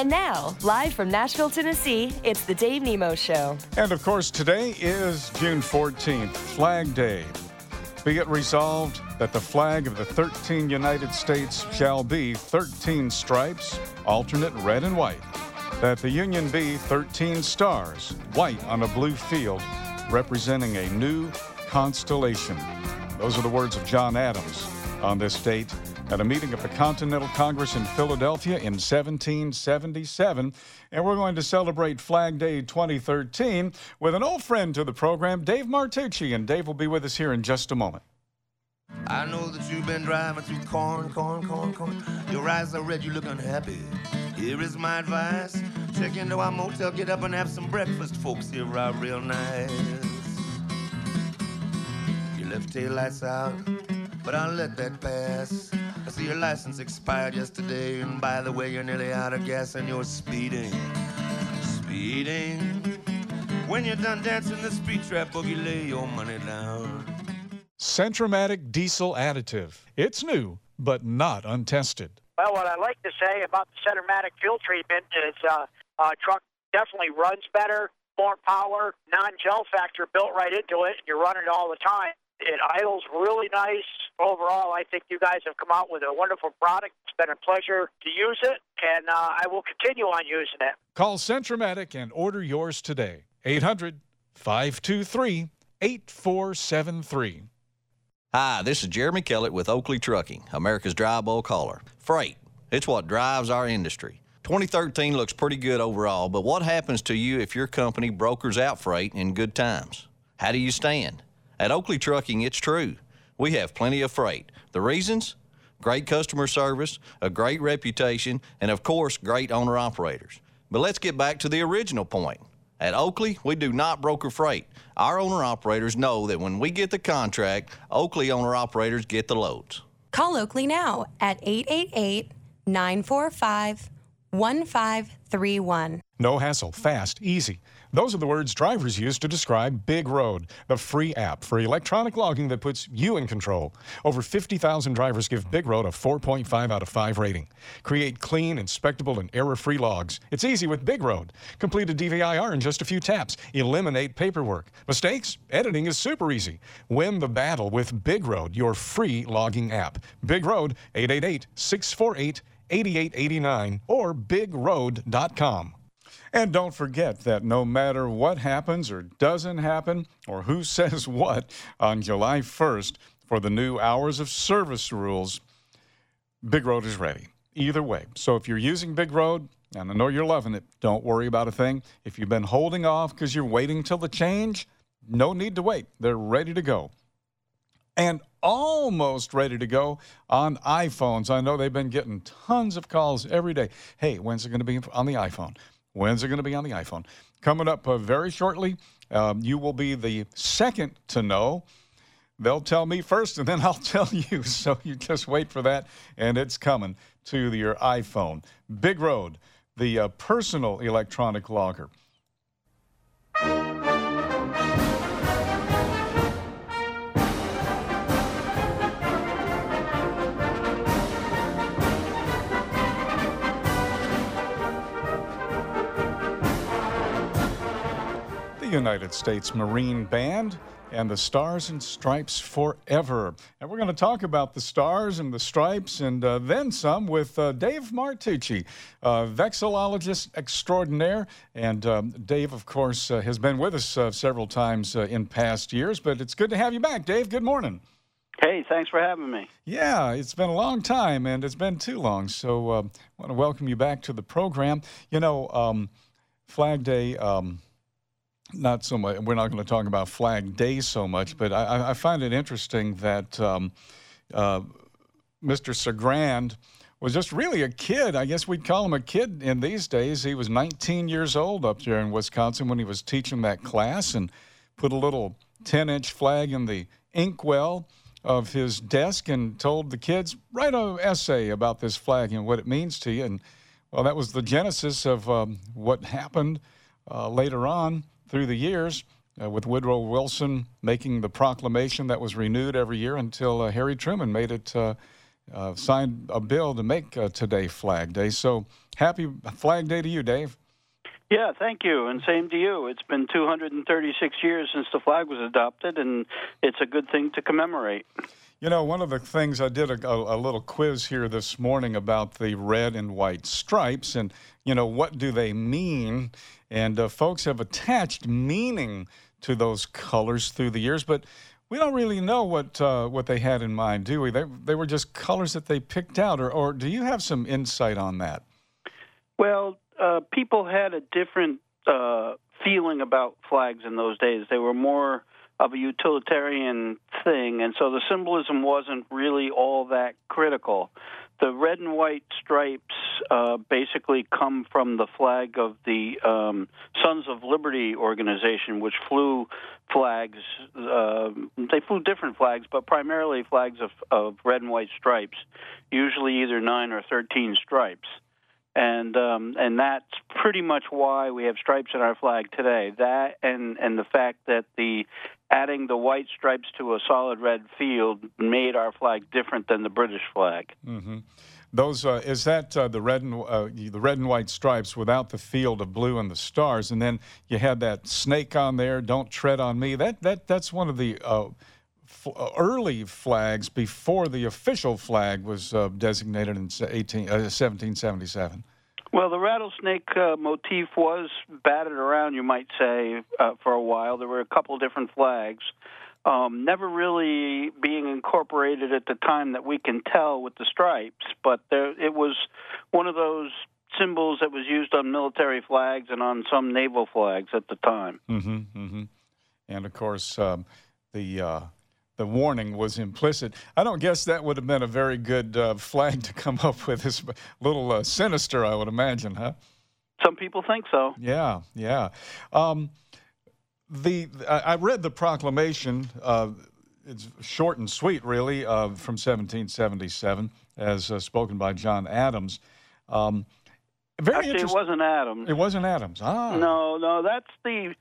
And now, live from Nashville, Tennessee, it's the Dave Nemo Show. And of course, today is June 14th, Flag Day. Be it resolved that the flag of the 13 United States shall be 13 stripes, alternate red and white. That the Union be 13 stars, white on a blue field, representing a new constellation. Those are the words of John Adams on this date at a meeting of the Continental Congress in Philadelphia in 1777. And we're going to celebrate Flag Day 2013 with an old friend to the program, Dave Martucci. And Dave will be with us here in just a moment. I know that you've been driving through corn. Your eyes are red, you look unhappy. Here is my advice. Check into our motel, get up and have some breakfast. Folks here are real nice. Your left tail lights out, but I'll let that pass. I see your license expired yesterday, and by the way, you're nearly out of gas and you're speeding. When you're done dancing the speed trap boogie, lay your money down. Centromatic diesel additive. It's new, but not untested. Well, what I like to say about the Centromatic fuel treatment is truck definitely runs better, more power, non-gel factor built right into it. You're running it all the time. It idles really nice. Overall, I think you guys have come out with a wonderful product. It's been a pleasure to use it, and I will continue on using it. Call Centromatic and order yours today. 800-523-8473. Hi, this is Jeremy Kellett with Oakley Trucking, America's dry bulk hauler. Freight, it's what drives our industry. 2013 looks pretty good overall, but what happens to you if your company brokers out freight in good times? How do you stand? At Oakley Trucking, it's true. We have plenty of freight. The reasons? Great customer service, a great reputation, and of course, great owner-operators. But let's get back to the original point. At Oakley, we do not broker freight. Our owner-operators know that when we get the contract, Oakley owner-operators get the loads. Call Oakley now at 888-945-1531. No hassle, fast, easy. Those are the words drivers use to describe Big Road, the free app for electronic logging that puts you in control. Over 50,000 drivers give Big Road a 4.5 out of 5 rating. Create clean, inspectable, and error-free logs. It's easy with Big Road. Complete a DVIR in just a few taps. Eliminate paperwork. Mistakes? Editing is super easy. Win the battle with Big Road, your free logging app. Big Road, 888-648-8889 or bigroad.com. And don't forget that no matter what happens or doesn't happen, or who says what, on July 1st for the new hours of service rules, Big Road is ready. Either way. So if you're using Big Road, and I know you're loving it, don't worry about a thing. If you've been holding off because you're waiting till the change, no need to wait. They're ready to go. And almost ready to go on iPhones. I know they've been getting tons of calls every day. Hey, when's it going to be on the iPhone? When's it going to be on the iPhone? Coming up very shortly, you will be the second to know. They'll tell me first, and then I'll tell you. So you just wait for that, and it's coming to your iPhone. Big Road, the personal electronic logger. United States Marine Band and the Stars and Stripes Forever. And we're going to talk about the stars and the stripes and then some with Dave Martucci, vexillologist extraordinaire. And Dave, of course, has been with us several times in past years, but it's good to have you back, Dave. Good morning. Hey, thanks for having me. Yeah, it's been a long time, and it's been too long. So I want to welcome you back to the program. You know, Flag Day... not so much. We're not going to talk about Flag Day so much, but I find it interesting that Mr. Sagrand was just really a kid. I guess we'd call him a kid in these days. He was 19 years old up there in Wisconsin when he was teaching that class and put a little 10-inch flag in the inkwell of his desk and told the kids, write an essay about this flag and what it means to you. And, well, that was the genesis of what happened later on through the years, with Woodrow Wilson making the proclamation that was renewed every year until Harry Truman made it signed a bill to make today Flag Day. So happy Flag Day to you, Dave. Yeah, thank you, and same to you. It's been 236 years since the flag was adopted, and it's a good thing to commemorate. You know, one of the things I did a little quiz here this morning about the red and white stripes, and what do they mean? And folks have attached meaning to those colors through the years, but we don't really know what they had in mind, do we? They were just colors that they picked out, or do you have some insight on that? Well, people had a different feeling about flags in those days. They were more of a utilitarian thing, and so the symbolism wasn't really all that critical. The red and white stripes basically come from the flag of the Sons of Liberty organization, which flew flags. They flew different flags, but primarily flags of red and white stripes, usually either 9 or 13 stripes. And that's pretty much why we have stripes in our flag today. That and the fact that adding the white stripes to a solid red field made our flag different than the British flag. Mm-hmm. Those is that the red and white stripes without the field of blue and the stars, and then you had that snake on there. Don't tread on me. That's one of the early flags before the official flag was designated in 1777. Well, the rattlesnake motif was batted around, you might say, for a while. There were a couple different flags, never really being incorporated at the time that we can tell with the stripes, but it was one of those symbols that was used on military flags and on some naval flags at the time. Mm-hmm, mm-hmm. And, of course, the warning was implicit. I don't guess that would have been a very good flag to come up with. It's a little sinister, I would imagine, huh? Some people think so. Yeah, yeah. I read the proclamation. It's short and sweet, really, from 1777, as spoken by John Adams. Actually, it wasn't Adams. It wasn't Adams. Ah. No, that's the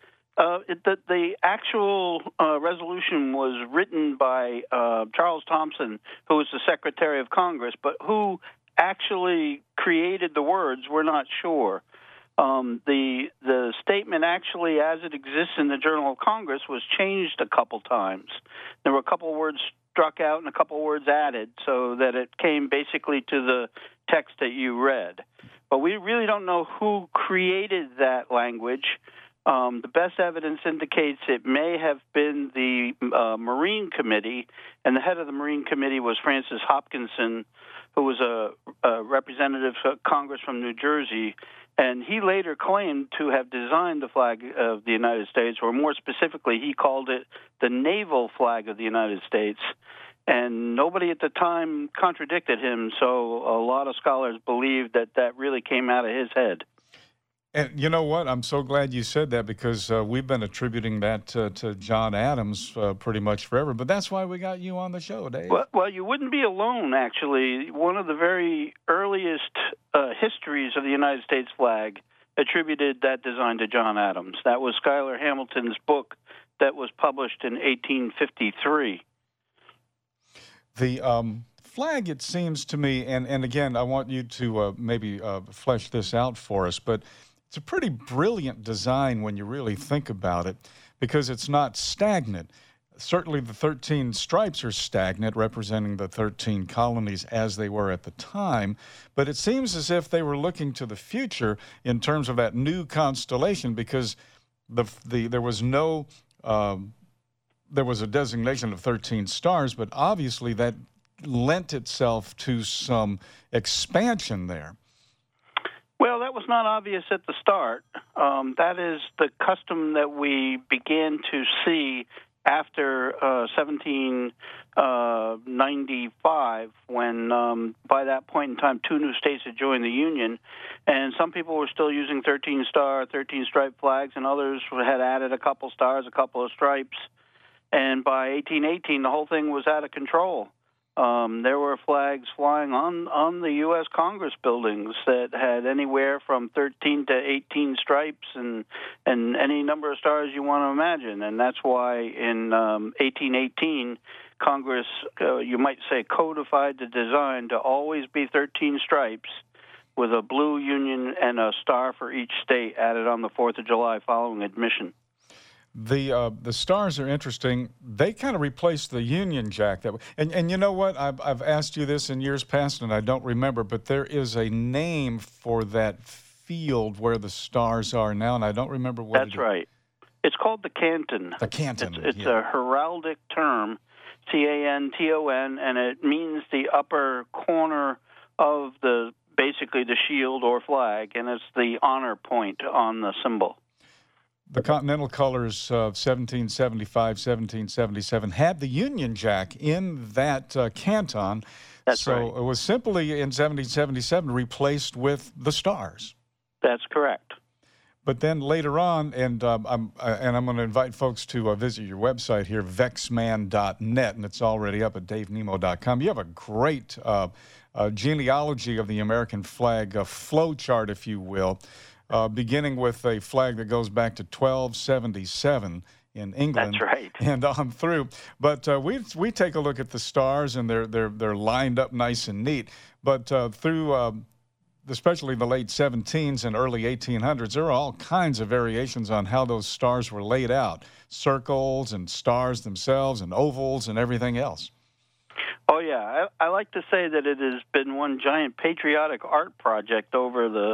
actual resolution was written by Charles Thompson, who was the Secretary of Congress, but who actually created the words, we're not sure. The statement actually, as it exists in the Journal of Congress, was changed a couple times. There were a couple words struck out and a couple words added so that it came basically to the text that you read. But we really don't know who created that language. The best evidence indicates it may have been the Marine Committee, and the head of the Marine Committee was Francis Hopkinson, who was a representative of Congress from New Jersey, and he later claimed to have designed the flag of the United States, or more specifically, he called it the naval flag of the United States. And nobody at the time contradicted him, so a lot of scholars believe that really came out of his head. And you know what? I'm so glad you said that, because we've been attributing that to John Adams pretty much forever. But that's why we got you on the show, Dave. Well, you wouldn't be alone, actually. One of the very earliest histories of the United States flag attributed that design to John Adams. That was Schuyler Hamilton's book that was published in 1853. The flag, it seems to me, and again, I want you to maybe flesh this out for us, but it's a pretty brilliant design when you really think about it, because it's not stagnant. Certainly the 13 stripes are stagnant, representing the 13 colonies as they were at the time, but it seems as if they were looking to the future in terms of that new constellation, because there was a designation of 13 stars, but obviously that lent itself to some expansion there. Well, that was not obvious at the start. That is the custom that we began to see after 1795, when by that point in time 2 new states had joined the Union, and some people were still using 13-star, 13-stripe flags, and others had added a couple stars, a couple of stripes. And by 1818, the whole thing was out of control. There were flags flying on the U.S. Congress buildings that had anywhere from 13 to 18 stripes and any number of stars you want to imagine. And that's why in 1818, Congress, you might say, codified the design to always be 13 stripes with a blue Union and a star for each state added on the 4th of July following admission. The stars are interesting. They kind of replaced the Union Jack. And you know what? I've asked you this in years past, and I don't remember, but there is a name for that field where the stars are now, and I don't remember what That's right. It's called the Canton. The Canton. It's a heraldic term, Canton, and it means the upper corner of basically the shield or flag, and it's the honor point on the symbol. The Continental colors of 1775, 1777 had the Union Jack in that canton. That's right. So it was simply in 1777 replaced with the stars. That's correct. But then later on, and I'm going to invite folks to visit your website here, vexman.net, and it's already up at davenemo.com. You have a great genealogy of the American flag, a flow chart, if you will, beginning with a flag that goes back to 1277 in England. That's right. And on through. But we take a look at the stars, and they're lined up nice and neat. But through especially the late 17s and early 1800s, there are all kinds of variations on how those stars were laid out. Circles and stars themselves and ovals and everything else. Oh, yeah. I like to say that it has been one giant patriotic art project over the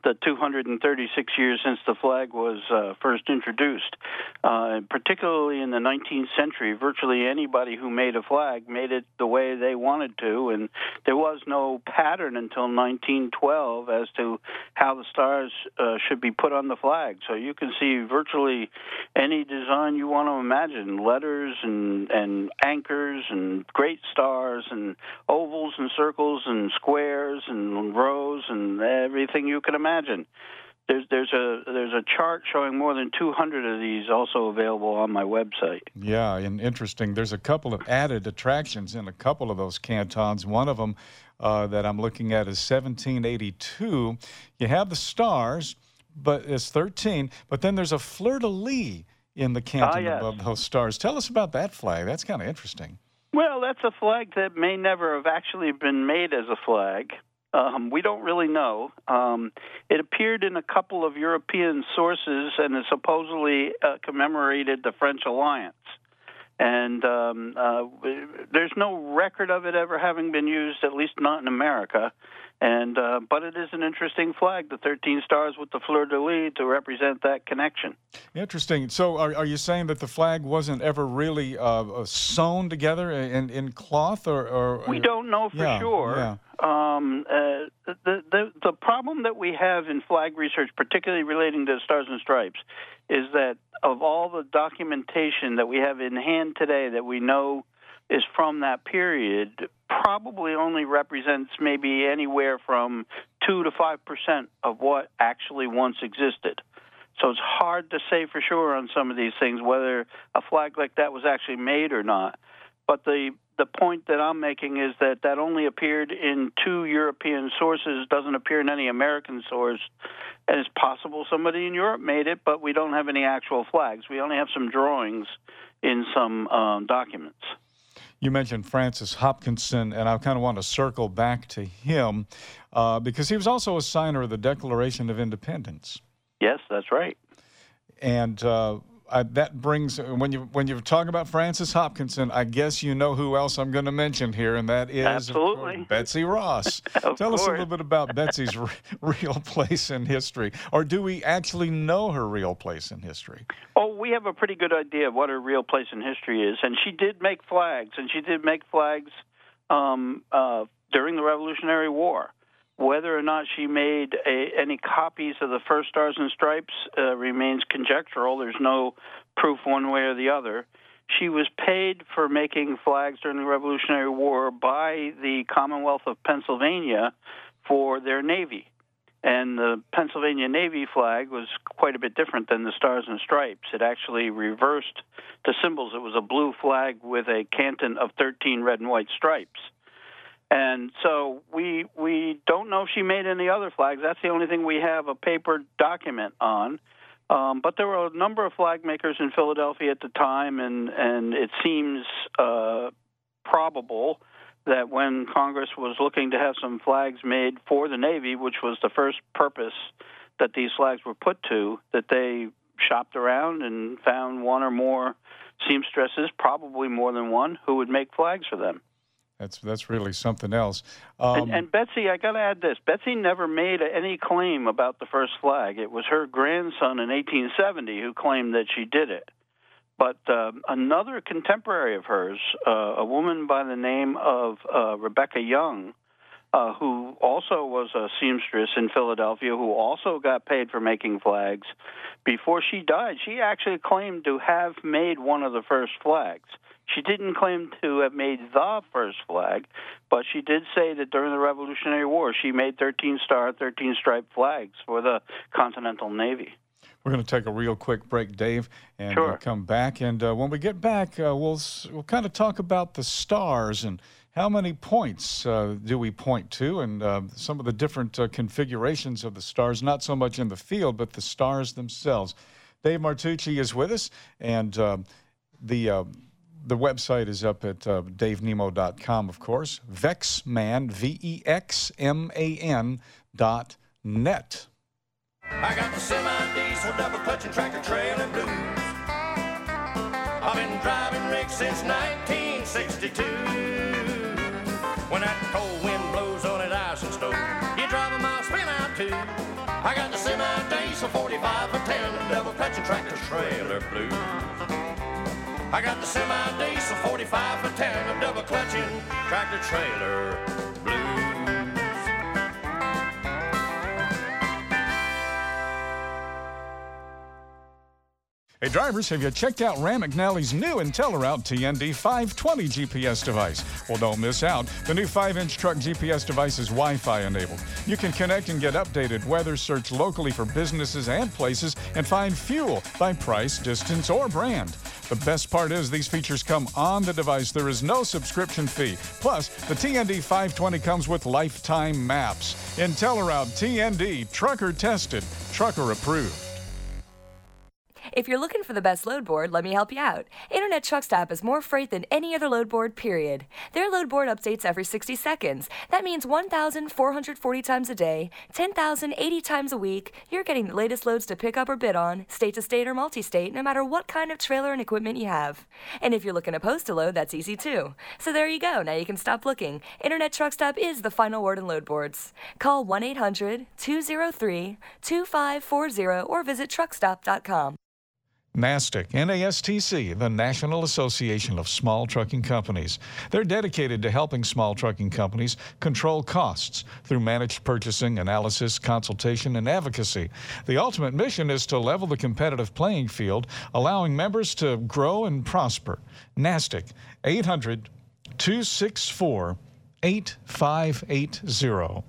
236 years since the flag was first introduced. Particularly in the 19th century, virtually anybody who made a flag made it the way they wanted to, and there was no pattern until 1912 as to how the stars should be put on the flag. So you can see virtually any design you want to imagine, letters and anchors and great stars and ovals and circles and squares and rows and everything you can imagine. There's a chart showing more than 200 of these also available on my website. Yeah, and interesting. There's a couple of added attractions in a couple of those cantons. One of them that I'm looking at is 1782. You have the stars, but it's 13. But then there's a fleur-de-lis in the canton above those stars. Tell us about that flag. That's kind of interesting. Well, that's a flag that may never have actually been made as a flag. We don't really know. It appeared in a couple of European sources and is supposedly commemorated the French alliance. And there's no record of it ever having been used, at least not in America. And but it is an interesting flag, the 13 stars with the fleur-de-lis to represent that connection. Interesting. So are you saying that the flag wasn't ever really sewn together in cloth? Or we don't know for sure. Yeah. The problem that we have in flag research, particularly relating to Stars and Stripes, is that of all the documentation that we have in hand today that we know is from that period, probably only represents maybe anywhere from 2 to 5% of what actually once existed. So it's hard to say for sure on some of these things whether a flag like that was actually made or not. But the point that I'm making is that only appeared in 2 European sources, doesn't appear in any American source, and it's possible somebody in Europe made it, but we don't have any actual flags. We only have some drawings in some documents. You mentioned Francis Hopkinson, and I kind of want to circle back to him because he was also a signer of the Declaration of Independence. Yes, that's right. And that brings, when you talk about Francis Hopkinson, I guess you know who else I'm going to mention here, and that is absolutely of course, Betsy Ross. Tell us a little bit about Betsy's real place in history, or do we actually know her real place in history? Oh, we have a pretty good idea of what her real place in history is, and she did make flags, during the Revolutionary War. Whether or not she made any copies of the first Stars and Stripes remains conjectural. There's no proof one way or the other. She was paid for making flags during the Revolutionary War by the Commonwealth of Pennsylvania for their Navy. And the Pennsylvania Navy flag was quite a bit different than the Stars and Stripes. It actually reversed the symbols. It was a blue flag with a canton of 13 red and white stripes. And so we don't know if she made any other flags. That's the only thing we have a paper document on. But there were a number of flag makers in Philadelphia at the time, and it seems probable that when Congress was looking to have some flags made for the Navy, which was the first purpose that these flags were put to, that they shopped around and found one or more seamstresses, probably more than one, who would make flags for them. That's really something else. And Betsy, I got to add this. Betsy never made any claim about the first flag. It was her grandson in 1870 who claimed that she did it. But another contemporary of hers, a woman by the name of Rebecca Young, who also was a seamstress in Philadelphia, who also got paid for making flags, before she died, she actually claimed to have made one of the first flags. She didn't claim to have made the first flag, but she did say that during the Revolutionary War, she made 13-star, 13-stripe flags for the Continental Navy. We're going to take a real quick break, Dave, and Sure. come back. And when we get back, we'll kind of talk about the stars and how many points do we point to, and some of the different configurations of the stars, not so much in the field, but the stars themselves. Dave Martucci is with us, and the website is up at davenemo.com, of course. Vexman, VEXMAN.net. I got the semi-diesel double-clutching tractor trailer blues. I've been driving rigs since 1962. When that cold wind blows on that ice and snow, you drive a mile, spin out too. I got the semi-diesel 45 for 10 double-clutching tractor trailer blues. I got the semi-diesel 45 for 10 double-clutching tractor trailer blues. Hey drivers, have you checked out Ram McNally's new IntelliRoute TND 520 GPS device? Well, don't miss out. The new 5-inch truck GPS device is Wi-Fi enabled. You can connect and get updated weather, search locally for businesses and places, and find fuel by price, distance, or brand. The best part is these features come on the device. There is no subscription fee. Plus, the TND 520 comes with lifetime maps. IntelliRoute TND, trucker tested, trucker approved. If you're looking for the best load board, let me help you out. Internet Truck Stop has more freight than any other load board, period. Their load board updates every 60 seconds. That means 1,440 times a day, 10,080 times a week. You're getting the latest loads to pick up or bid on, state to state or multi-state, no matter what kind of trailer and equipment you have. And if you're looking to post a load, that's easy too. So there you go. Now you can stop looking. Internet Truck Stop is the final word in load boards. Call 1-800-203-2540 or visit truckstop.com. NASTC, N-A-S-T-C, the National Association of Small Trucking Companies. They're dedicated to helping small trucking companies control costs through managed purchasing, analysis, consultation, and advocacy. The ultimate mission is to level the competitive playing field, allowing members to grow and prosper. NASTC, 800-264-8580.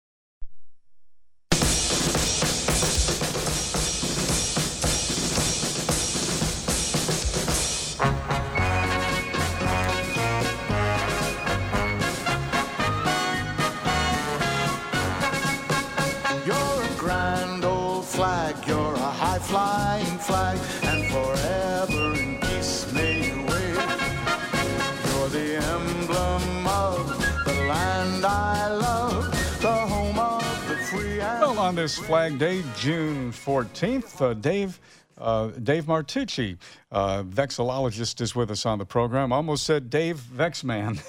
Flying flag, and forever in peace may you wave. You're the emblem of the land I love, the home of the free and... Well, on this Flag Day, June 14th, Dave Martucci, vexillologist, is with us on the program. Almost said Dave Vexman.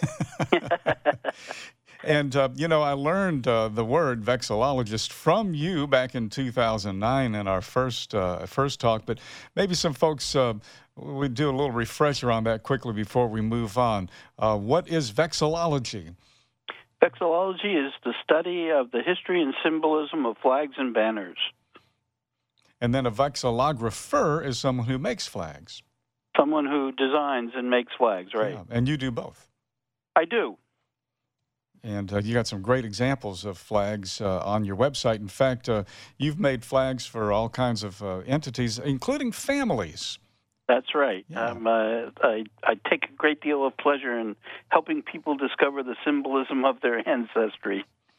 And, I learned the word vexillologist from you back in 2009 in our first talk, but maybe some folks would do a little refresher on that quickly before we move on. What is vexillology? Vexillology is the study of the history and symbolism of flags and banners. And then a vexillographer is someone who makes flags. Someone who designs and makes flags, right? Yeah, and you do both. I do. And you got some great examples of flags on your website. In fact, you've made flags for all kinds of entities, including families. That's right. Yeah. I take a great deal of pleasure in helping people discover the symbolism of their ancestry.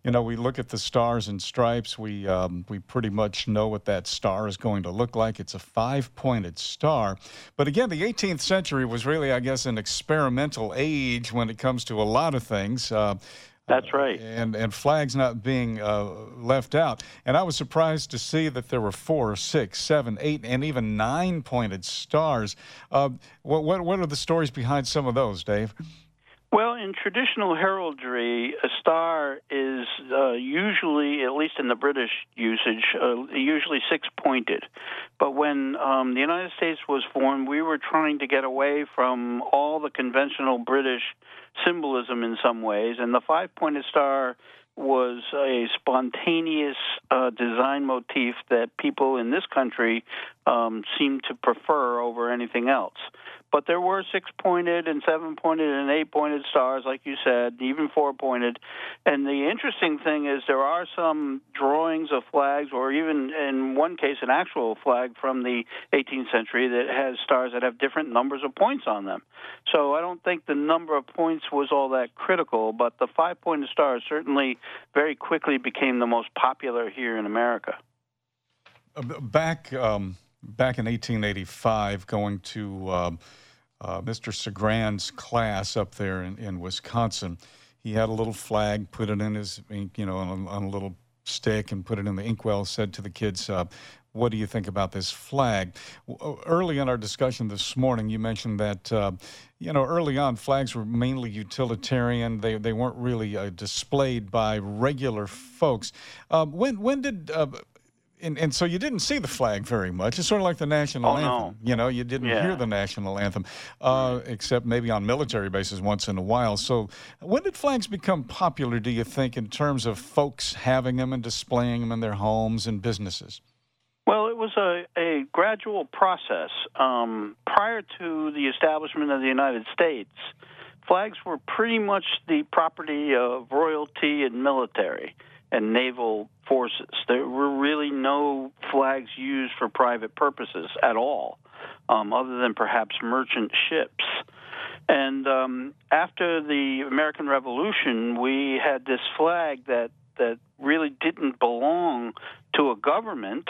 You know, we look at the Stars and Stripes. We pretty much know what that star is going to look like. It's a 5-pointed star. But again, the 18th century was really, I guess, an experimental age when it comes to a lot of things. That's right. And flags not being left out. And I was surprised to see that there were 4, 6, 7, 8, and even 9-pointed stars. What are the stories behind some of those, Dave? Well, in traditional heraldry, a star is usually, at least in the British usage, usually 6-pointed. But when the United States was formed, we were trying to get away from all the conventional British symbolism in some ways, and the 5-pointed star was a spontaneous design motif that people in this country seem to prefer over anything else. But there were 6-pointed and 7-pointed and 8-pointed stars, like you said, even 4-pointed. And the interesting thing is there are some drawings of flags, or even in one case an actual flag from the 18th century that has stars that have different numbers of points on them. So I don't think the number of points was all that critical, but the 5-pointed star certainly very quickly became the most popular here in America. Back in 1885, going to Mr. Segran's class up there in Wisconsin, he had a little flag, put it in his, on a little stick and put it in the inkwell, said to the kids, what do you think about this flag? Early in our discussion this morning, you mentioned that, early on, flags were mainly utilitarian. They weren't really displayed by regular folks. When did... And so you didn't see the flag very much. It's sort of like the national anthem. No. You didn't hear the national anthem, except maybe on military bases once in a while. So when did flags become popular, do you think, in terms of folks having them and displaying them in their homes and businesses? Well, it was a gradual process. Prior to the establishment of the United States, flags were pretty much the property of royalty and military and naval forces. There were really no flags used for private purposes at all, other than perhaps merchant ships. And after the American Revolution, we had this flag that really didn't belong to a government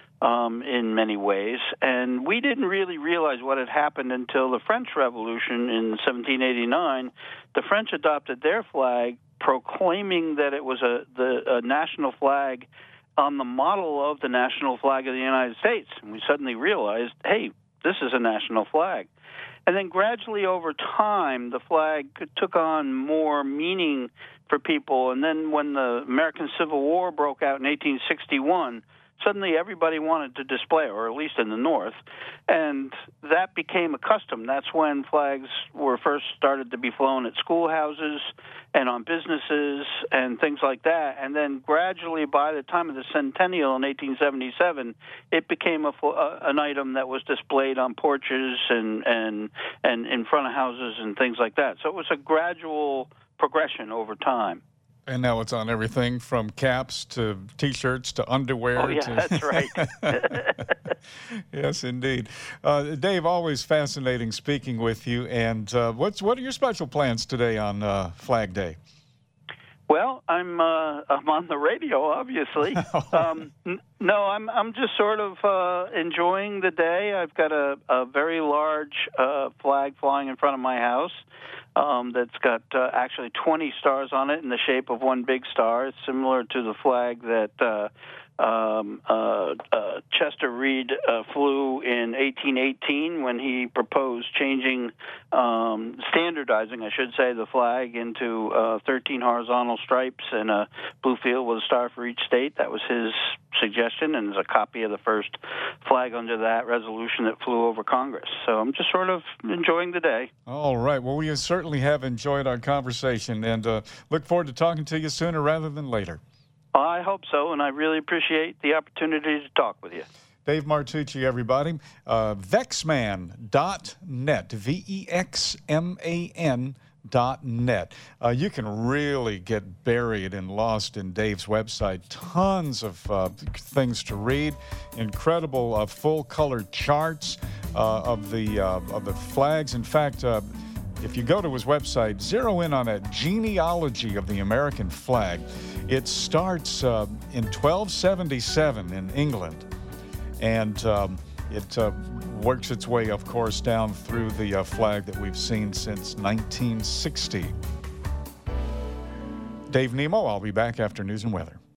in many ways, and we didn't really realize what had happened until the French Revolution in 1789. The French adopted their flag, proclaiming that it was a national flag on the model of the national flag of the United States. And we suddenly realized, hey, this is a national flag. And then gradually over time, the flag took on more meaning for people. And then when the American Civil War broke out in 1861, suddenly everybody wanted to display, or at least in the North, and that became a custom. That's when flags were first started to be flown at schoolhouses and on businesses and things like that. And then gradually, by the time of the centennial in 1877, it became an item that was displayed on porches and in front of houses and things like that. So it was a gradual progression over time. And now it's on everything from caps to T-shirts to underwear. Oh, yeah, that's right. Yes, indeed. Dave, always fascinating speaking with you. And what are your special plans today on Flag Day? Well, I'm on the radio, obviously. No, I'm just sort of enjoying the day. I've got a very large flag flying in front of my house that's got actually 20 stars on it in the shape of one big star. It's similar to the flag that Chester Reed flew in 1818 when he proposed changing, standardizing, I should say, the flag into 13 horizontal stripes and a blue field with a star for each state. That was his suggestion, and there's a copy of the first flag under that resolution that flew over Congress. So I'm just sort of enjoying the day. All right. Well, we certainly have enjoyed our conversation, and look forward to talking to you sooner rather than later. I hope so, and I really appreciate the opportunity to talk with you. Dave Martucci, everybody. Vexman.net, VEXMAN.net. You can really get buried and lost in Dave's website. Tons of things to read. Incredible full-color charts of the flags. In fact, if you go to his website, zero in on a genealogy of the American flag. It starts in 1277 in England, and it works its way, of course, down through the flag that we've seen since 1960. Dave Nemo, I'll be back after news and weather.